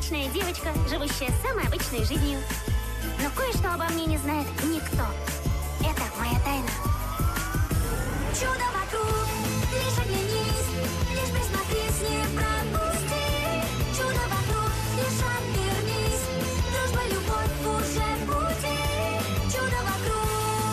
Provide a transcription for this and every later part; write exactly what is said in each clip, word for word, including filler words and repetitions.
обычная девочка, живущая самой обычной жизнью. Но кое-что обо мне не знает никто. Это моя тайна. Чудо вокруг, лишь оглянись, лишь присмотрись, не пропусти. Чудо вокруг, лишь обернись, дружба, любовь уже в пути. Чудо вокруг.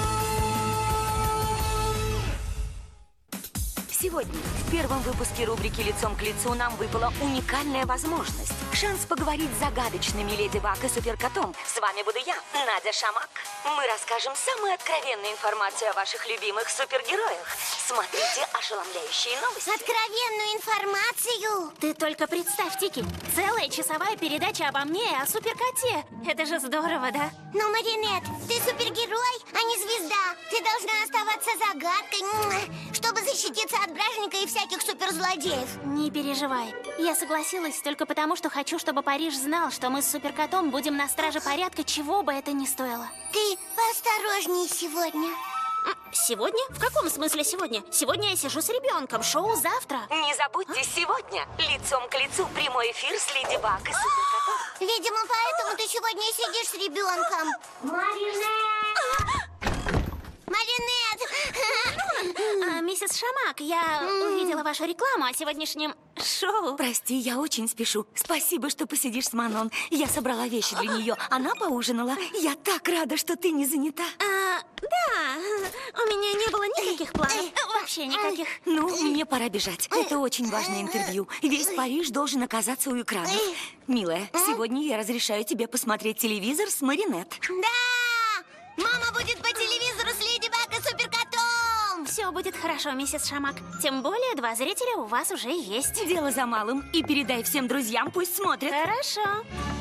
Сегодня в первом выпуске рубрики «Лицом к лицу» нам выпала уникальная возможность. Шанс поговорить с загадочными Леди Баг и Суперкотом. С вами буду я, Надя Шамак. Мы расскажем самую откровенную информацию о ваших любимых супергероях. Смотрите ошеломляющие новости. Откровенную информацию? Ты только представь, Тики, целая часовая передача обо мне и о Суперкоте. Это же здорово, да? Но, Маринет, ты супергерой, а не звезда. Ты должна оставаться загадкой, чтобы защититься от бражника и всяких суперзлодеев. Не переживай. Я согласилась только потому, что хочу, чтобы Париж знал, что мы с Суперкотом будем на страже порядка, чего бы это ни стоило. Ты поосторожнее сегодня. Сегодня? В каком смысле сегодня? Сегодня я сижу с ребенком, шоу завтра. Не забудьте, сегодня лицом к лицу прямой эфир с Леди Баг и Суперкотом. Видимо, поэтому ты сегодня и сидишь с ребенком. Маринет! Маринет! А, миссис Шамак, я увидела вашу рекламу о сегодняшнем шоу. Прости, я очень спешу. Спасибо, что посидишь с Манон. Я собрала вещи для нее. Она поужинала. Я так рада, что ты не занята. А, да, у меня не было никаких планов. Вообще никаких. Ну, мне пора бежать. Это очень важное интервью. Весь Париж должен оказаться у экранов. Милая, сегодня я разрешаю тебе посмотреть телевизор с Маринет. Да! Мама будет по телевизору с Леди Баг и Суперкотом! Все будет хорошо, миссис Шамак. Тем более, два зрителя у вас уже есть. Дело за малым. И передай всем друзьям, пусть смотрят. Хорошо.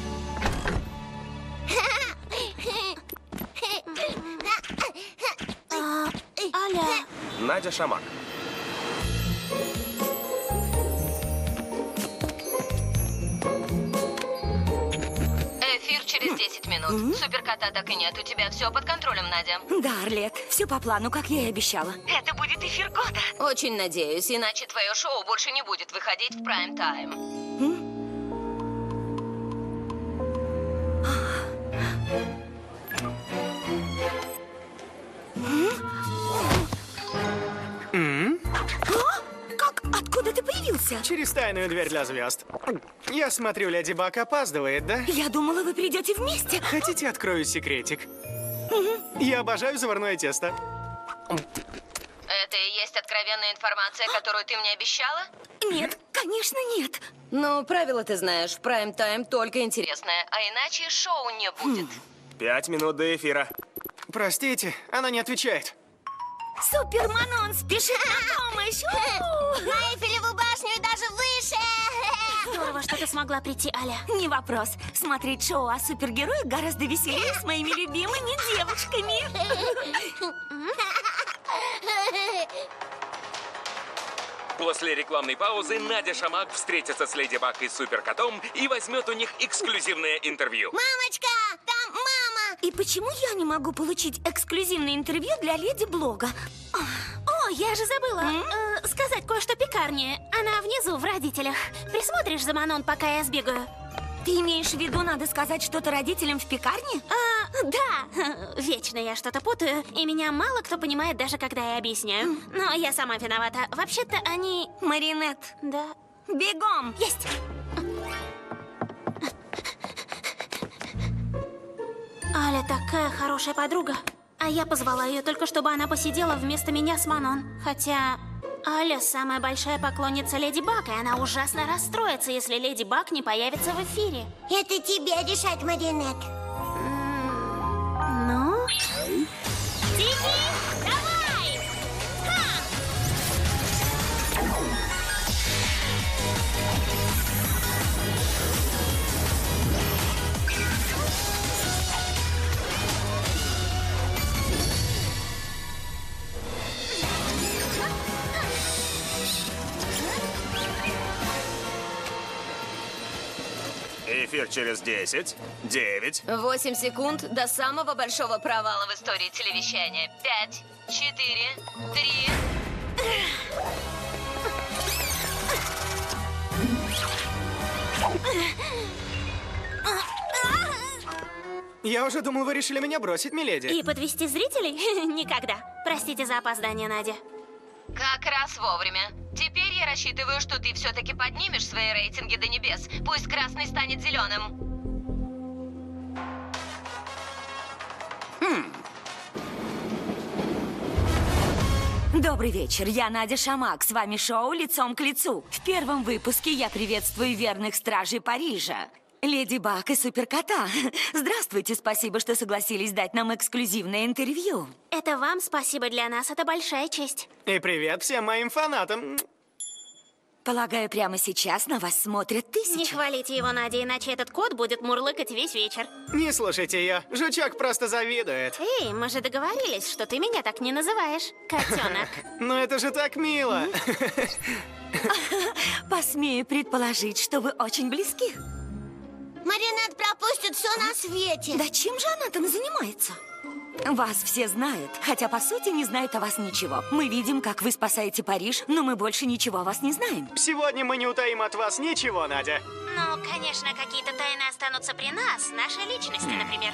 А, Аля. Надя Шамак. Эфир через десять минут. Суперкота так и нет. У тебя все под контролем, Надя. Да, Арлет, все по плану, как я и обещала. Это будет эфир года. Очень надеюсь, иначе твое шоу больше не будет выходить в прайм-тайм. Как? Откуда ты появился? Через тайную дверь для звезд. Я смотрю, Леди Баг опаздывает, да? Я думала, вы придете вместе. Хотите, открою секретик? Я обожаю заварное тесто. Это и есть откровенная информация, которую ты мне обещала? Нет, конечно, нет. Ну, правила ты знаешь. В прайм-тайм только интересное. А иначе шоу не будет. Пять минут до эфира. Простите, она не отвечает. Супер Манон спешит на помощь. У-у-у. На Эйфелеву башню и даже выше! Здорово, что ты смогла прийти, Аля. Не вопрос. Смотреть шоу о супергероях гораздо веселее с моими любимыми девочками. После рекламной паузы Надя Шамак встретится с Леди Баг и Суперкотом и возьмет у них эксклюзивное интервью. Мамочка, там мама! И почему я не могу получить эксклюзивное интервью для Леди Блога? О, я же забыла э, сказать кое-что пекарне. Она внизу, в родителях. Присмотришь за Манон, пока я сбегаю? Ты имеешь в виду, надо сказать что-то родителям в пекарне? А, да, вечно я что-то путаю, и меня мало кто понимает, даже когда я объясняю. Но я сама виновата. Вообще-то они... Маринет, Да. бегом! Есть! Аля такая хорошая подруга. А я позвала ее только, чтобы она посидела вместо меня с Манон. Хотя Аля самая большая поклонница Леди Баг, и она ужасно расстроится, если Леди Баг не появится в эфире. Это тебе решать, Маринет. Ну? Тики, давай! Ха! Эфир через десять, девять. Восемь секунд до самого большого провала в истории телевещания. Пять, четыре, три... Я уже думал, вы решили меня бросить, миледи. И подвести зрителей? Никогда. Простите за опоздание, Надя. Как раз вовремя. Теперь я рассчитываю, что ты все-таки поднимешь свои рейтинги до небес. Пусть красный станет зеленым. Добрый вечер, я Надя Шамак, с вами шоу «Лицом к лицу». В первом выпуске я приветствую верных стражей Парижа. Леди Баг и Суперкота. Здравствуйте, спасибо, что согласились дать нам эксклюзивное интервью. Это вам спасибо, для нас это большая честь. И привет всем моим фанатам. Полагаю, прямо сейчас на вас смотрят тысячи. Не хвалите его, Надя, иначе этот кот будет мурлыкать весь вечер. Не слушайте ее, жучок просто завидует. Эй, мы же договорились, что ты меня так не называешь, котенок. Но это же так мило. Посмею предположить, что вы очень близки. Маринет пропустит все на свете. Да чем же она там занимается? Вас все знают, хотя по сути не знают о вас ничего. Мы видим, как вы спасаете Париж, но мы больше ничего о вас не знаем. Сегодня мы не утаим от вас ничего, Надя. Ну, конечно, какие-то тайны останутся при нас, наши личности, например.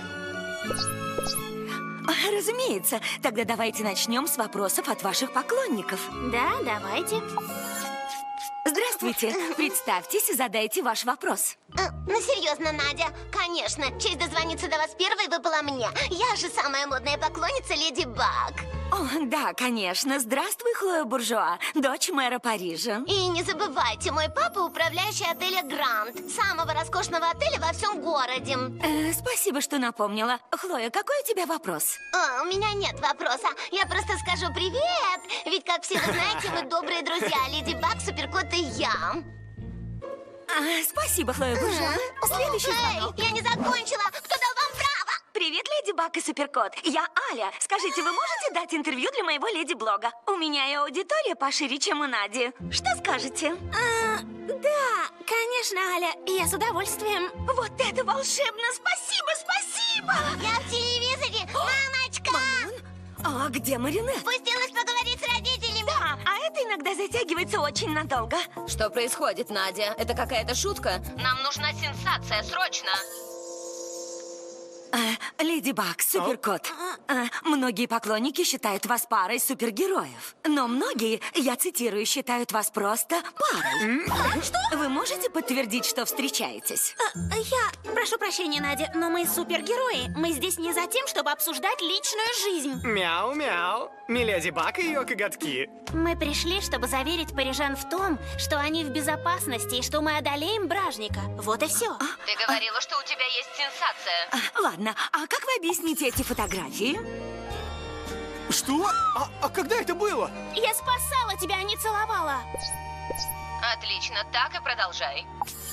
Разумеется. Тогда давайте начнем с вопросов от ваших поклонников. Да, давайте. Здравствуйте. Представьтесь и задайте ваш вопрос. А, ну, серьезно, Надя, конечно, честь дозвониться до вас первой выпала мне. Я же самая модная поклонница Леди Баг. О, да, конечно. Здравствуй, Хлоя Буржуа, дочь мэра Парижа. И не забывайте, мой папа управляющий отеля Гранд, самого роскошного отеля во всем городе. Э, спасибо, что напомнила. Хлоя, какой у тебя вопрос? А, у меня нет вопроса, я просто скажу привет. Ведь, как все вы знаете, мы добрые друзья, Леди Баг, Суперкот и я. А, спасибо, Хлоя Буржуа. Следующий Эй, звонок. я не закончила. Кто дал вам право? Привет, Леди Баг и Суперкот. Я Аля. Скажите, вы можете дать интервью для моего леди-блога? У меня и аудитория пошире, чем у Нади. Что скажете? А, да, конечно, Аля, я с удовольствием. Вот это волшебно! Спасибо, спасибо! Я в телевизоре. Мамочка! А где Маринет? Спустилась поговорить с родителями. Да, а это иногда затягивается очень надолго. Что происходит, Надя? Это какая-то шутка? Нам нужна сенсация, срочно! А, Леди Баг, Суперкот. А, многие поклонники считают вас парой супергероев. Но многие, я цитирую, считают вас просто парой. Что? Вы можете подтвердить, что встречаетесь? А, я прошу прощения, Надя, но мы супергерои. Мы здесь не за тем, чтобы обсуждать личную жизнь. Мяу-мяу. Миледи Баг и ее коготки. Мы пришли, чтобы заверить парижан в том, что они в безопасности и что мы одолеем бражника. Вот и все. Ты говорила, что у тебя есть сенсация. А, ладно, а как вы объясните эти фотографии? Что? А, а когда это было? Я спасала тебя, а не целовала. Отлично, так и продолжай.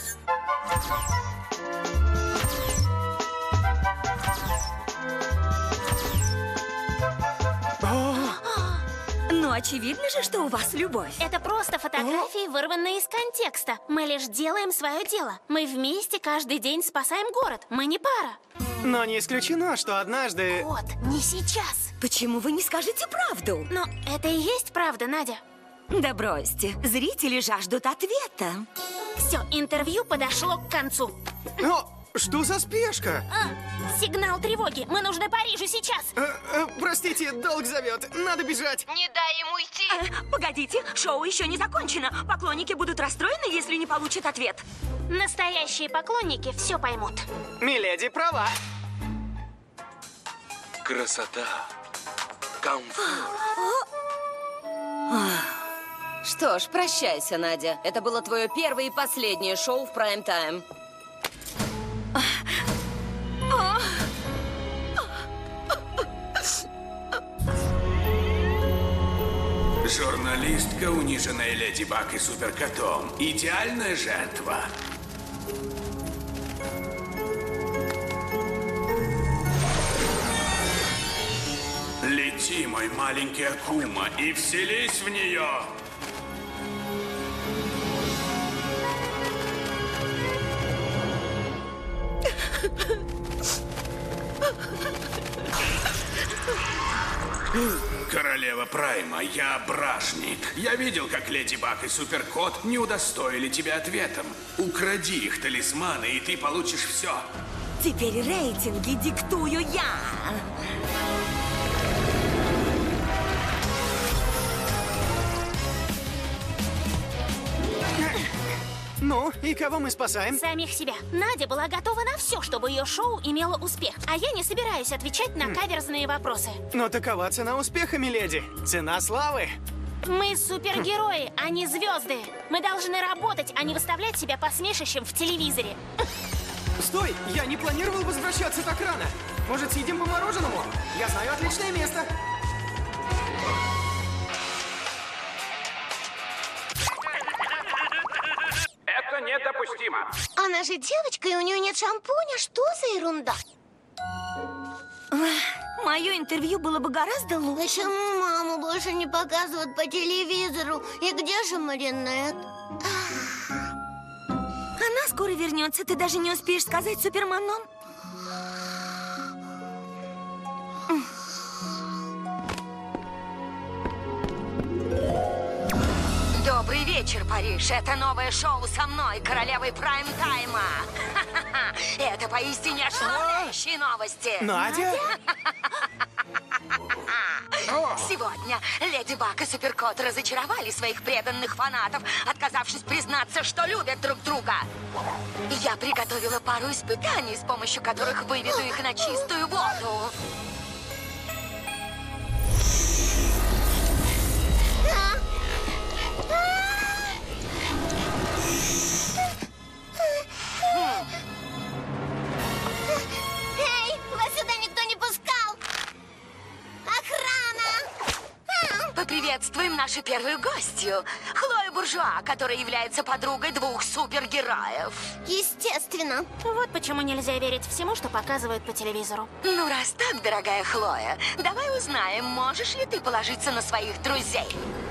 Ну, очевидно же, что у вас любовь. Это просто фотографии, вырванные из контекста. Мы лишь делаем свое дело. Мы вместе каждый день спасаем город. Мы не пара. Но не исключено, что однажды... Вот, не сейчас. Почему вы не скажете правду? Но это и есть правда, Надя. Да бросьте, зрители жаждут ответа. Все, интервью подошло к концу. Но что за спешка? А, сигнал тревоги. Мы нужны Парижу сейчас. Э, э, простите, долг зовет. Надо бежать. Не дай ему идти! Э, погодите, шоу еще не закончено. Поклонники будут расстроены, если не получат ответ. Настоящие поклонники все поймут. Миледи права. Красота. Комфорт. Что ж, прощайся, Надя. Это было твое первое и последнее шоу в прайм-тайм. Журналистка, униженная Леди Баг и Суперкотом. Идеальная жертва. Лети, мой маленький Акума, и вселись в нее. Королева Прайма, я бражник. Я видел, как Леди Баг и Суперкот не удостоили тебя ответом. Укради их талисманы, и ты получишь все. Теперь рейтинги диктую я. Ну, и кого мы спасаем? Самих себя. Надя была готова на все, чтобы ее шоу имело успех. А я не собираюсь отвечать на каверзные вопросы. Но такова цена успеха, миледи. Цена славы. Мы супергерои, а не звезды. Мы должны работать, а не выставлять себя посмешищем в телевизоре. Стой, я не планировал возвращаться так рано. Может, съедим по мороженому? Я знаю отличное место. Это недопустимо. Она же девочка, и у нее нет шампуня. Что за ерунда? Мое интервью было бы гораздо лучше. Почему маму больше не показывают по телевизору? И где же Маринет? Она скоро вернется. Ты даже не успеешь сказать Суперманом. Добрый вечер, Париж. Это новое шоу со мной, королевой прайм-тайма. Это поистине ошеломляющие новости. Надя? Сегодня Леди Баг и Суперкот разочаровали своих преданных фанатов, отказавшись признаться, что любят друг друга. Я приготовила пару испытаний, с помощью которых выведу их на чистую воду. Эй, вас сюда никто не пускал! Охрана! Поприветствуем нашу первую гостью, Хлою Буржуа, которая является подругой двух супергероев. Естественно. Вот почему нельзя верить всему, что показывают по телевизору. Ну, раз так, дорогая Хлоя, давай узнаем, можешь ли ты положиться на своих друзей.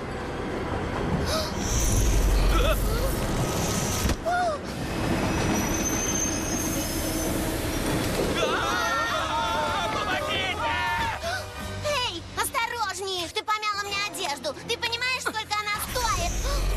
Эй, осторожнее! Ты помяла мне одежду. Ты понимаешь, сколько она стоит?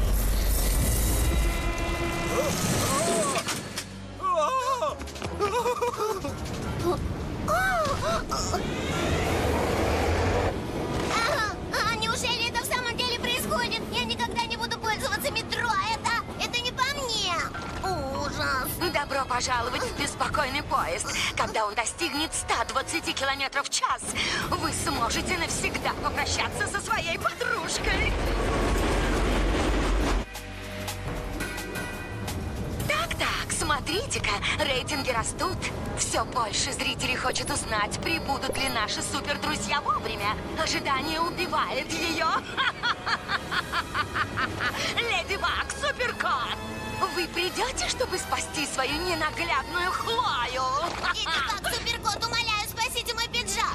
А, а, неужели это в самом деле происходит? Я никогда не буду пользоваться метро. Это, это не по мне. Ужас. Добро пожаловать в беспокойный поезд. Когда он достигнет ста двадцати километров в час, вы сможете навсегда попрощаться со своей подружкой. Так-так, смотрите-ка, рейтинги растут. Все больше зрителей хочет узнать, прибудут ли наши супердрузья вовремя. Ожидание убивает ее. Леди Баг, Суперкот, вы придете, чтобы спасти свою ненаглядную Хлою? Леди Баг, Суперкот, умоляю, спасите мой пиджак.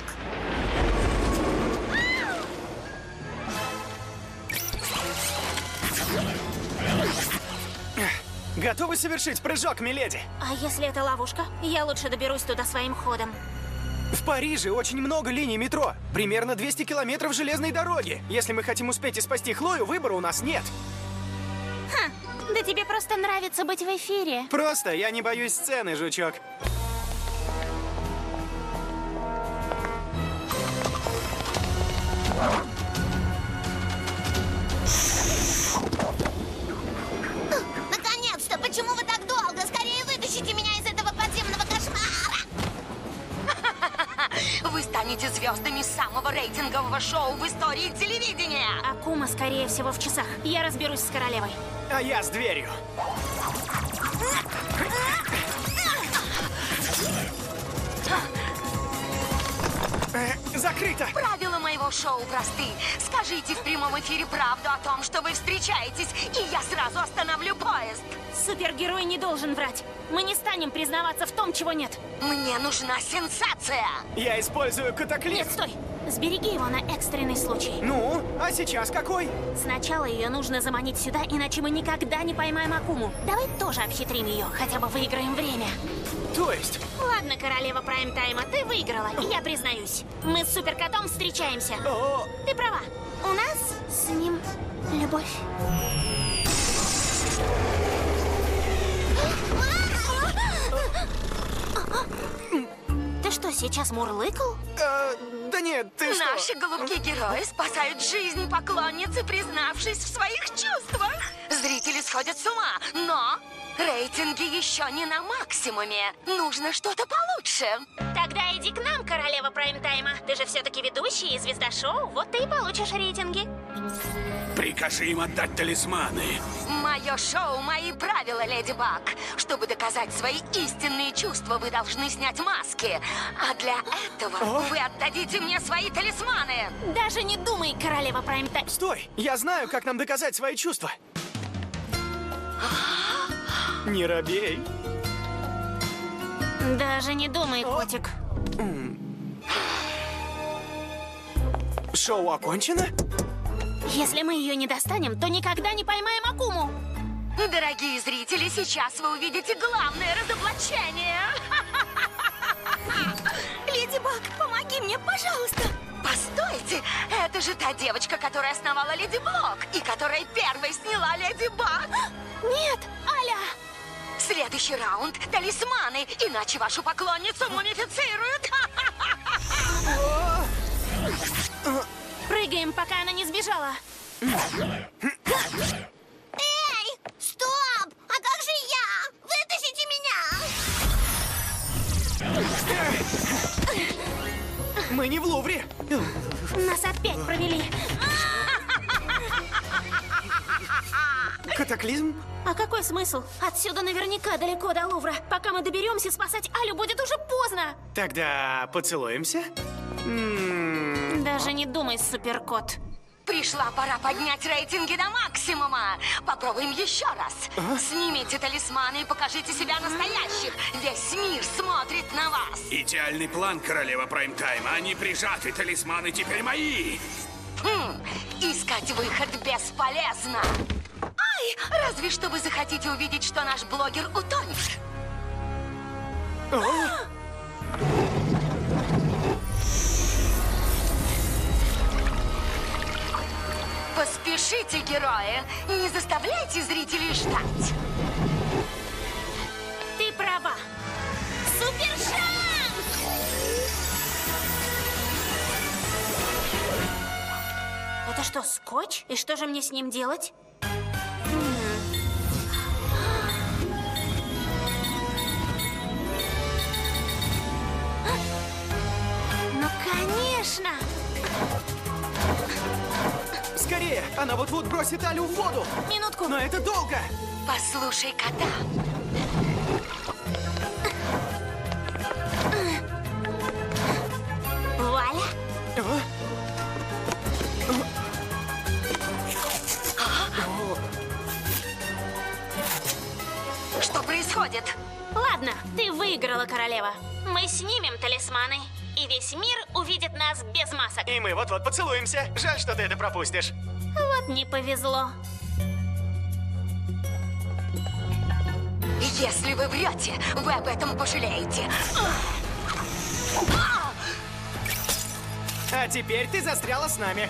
Готовы совершить прыжок, миледи? А если это ловушка? Я лучше доберусь туда своим ходом. В Париже очень много линий метро. Примерно двести километров железной дороги. Если мы хотим успеть и спасти Хлою, выбора у нас нет. Ха, да тебе просто нравится быть в эфире. Просто я не боюсь сцены, жучок. Наконец-то! Почему вы так долго? Скорее вытащите меня из этого подземного кошмара! Вы станете звездами самого рейтингового шоу в истории телевидения. Акума, скорее всего, в часах. Я разберусь с королевой. А я с дверью. Э, закрыто! Правила моего шоу просты. Скажите в прямом эфире правду о том, что вы встречаетесь, и я сразу остановлю поезд. Супергерой не должен врать. Мы не станем признаваться в том, чего нет. Мне нужна сенсация. Я использую катаклизм. Нет, стой! Сбереги его на экстренный случай. Ну, а сейчас какой? Сначала ее нужно заманить сюда, иначе мы никогда не поймаем Акуму. Давай тоже обхитрим ее, хотя бы выиграем время. То есть? Ладно, королева прайм-тайма, ты выиграла, и я признаюсь. Мы с Суперкотом встречаемся. О, Ты права. У нас с ним любовь. сейчас мурлыкал? Э, да нет, ты что? Наши голубки-герои спасают жизнь поклонницы, признавшись в своих чувствах. Зрители сходят с ума, но рейтинги еще не на максимуме. Нужно что-то получше. Тогда иди к нам, королева прайм-тайма. Ты же все-таки ведущий и звезда шоу, вот ты и получишь рейтинги. Прикажи им отдать талисманы. Мое шоу, мои правила, Леди Баг. Чтобы доказать свои истинные чувства, вы должны снять маски. А для этого О. вы отдадите мне свои талисманы. Даже не думай, королева прайм-тайм. Стой! Я знаю, как нам доказать свои чувства. Не робей. Даже не думай, котик. Шоу окончено? Если мы ее не достанем, то никогда не поймаем Акуму. Дорогие зрители, сейчас вы увидите главное разоблачение. Леди Баг, помоги мне, пожалуйста. Постойте, это же та девочка, которая основала Леди Блок и которая первой сняла Леди Баг. Нет, Аля. Следующий раунд – талисманы, иначе вашу поклонницу мумифицируют. Прыгаем, пока она не сбежала. Эй, стоп! А как же я? Вытащите меня! Мы не в Лувре. Нас опять провели. Катаклизм? А какой смысл? Отсюда наверняка далеко до Лувра. Пока мы доберемся, спасать Алю будет уже поздно. Тогда поцелуемся? М-м-м. Даже не думай, суперкот. Пришла пора поднять рейтинги до максимума. Попробуем еще раз. Снимите талисманы и покажите себя настоящих. Весь мир смотрит на вас. Идеальный план, королева прайм-тайма. Они прижаты, талисманы теперь мои. Хм, искать выход бесполезно. Ай, разве что вы захотите увидеть, что наш блогер утонет. Поспешите, герои! Не заставляйте зрителей ждать! Ты права. Супер шанс! Это что, скотч? И что же мне с ним делать? Ну, конечно! Скорее! Она вот-вот бросит Алю в воду! Минутку. Но это долго! Послушай кота. Вуаля! Что происходит? Ладно, ты выиграла, королева. Мы снимем талисманы, и весь мир увидит нас без масок. И мы вот-вот поцелуемся. Жаль, что ты это пропустишь. Вот не повезло. Если вы врете, вы об этом пожалеете. А теперь ты застряла с нами.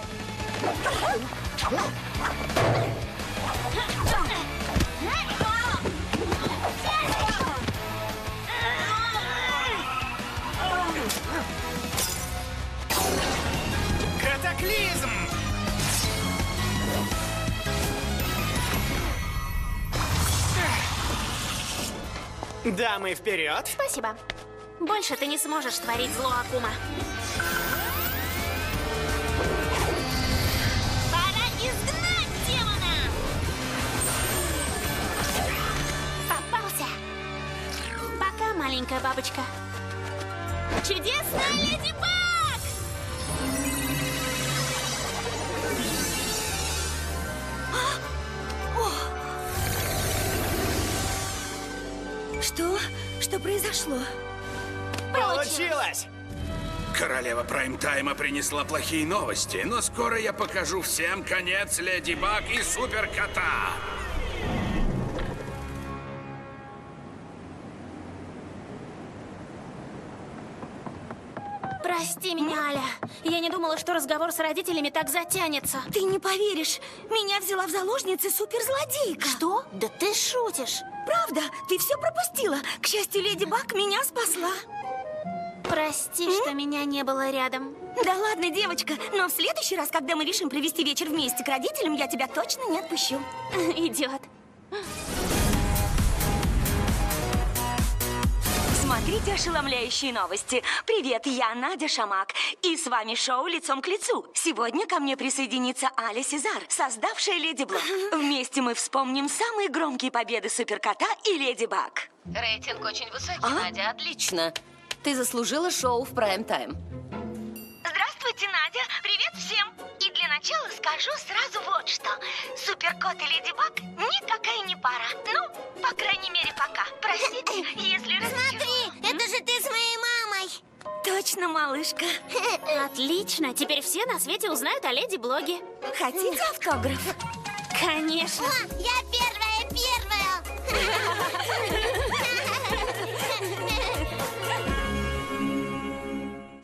Катаклизм! Дамы, вперед! Спасибо. Больше ты не сможешь творить зло, Акума. Пора изгнать демона! Попался! Пока, маленькая бабочка. Чудесная Леди Баг! Что? Что произошло? Получилось! Королева прайм-тайма принесла плохие новости, но скоро я покажу всем конец Леди Баг и Суперкота. Прости меня, Аля. Я не думала, что разговор с родителями так затянется. Ты не поверишь, меня взяла в заложницы суперзлодейка. Что? Да ты шутишь. Правда, ты все пропустила. К счастью, Леди Баг меня спасла. Прости, что меня не было рядом. Да ладно, девочка, но в следующий раз, когда мы решим провести вечер вместе к родителям, я тебя точно не отпущу. Идет. Смотрите ошеломляющие новости. Привет, я Надя Шамак. И с вами шоу «Лицом к лицу». Сегодня ко мне присоединится Аля Сезар, создавшая Леди Блок. Вместе мы вспомним самые громкие победы Суперкота и Леди Баг. Рейтинг очень высокий, А? Надя, отлично. Отлично. Ты заслужила шоу в прайм-тайм. Здравствуйте, Надя. Привет всем. И для начала скажу сразу вот что. Суперкот и Леди Баг никакая не пара. Ну, по крайней мере, пока. Простите, если разочарую. Смотри, это же ты с моей мамой. Точно, малышка. Отлично. Теперь все на свете узнают о Леди Блоге. Хотите автограф? Конечно. О, я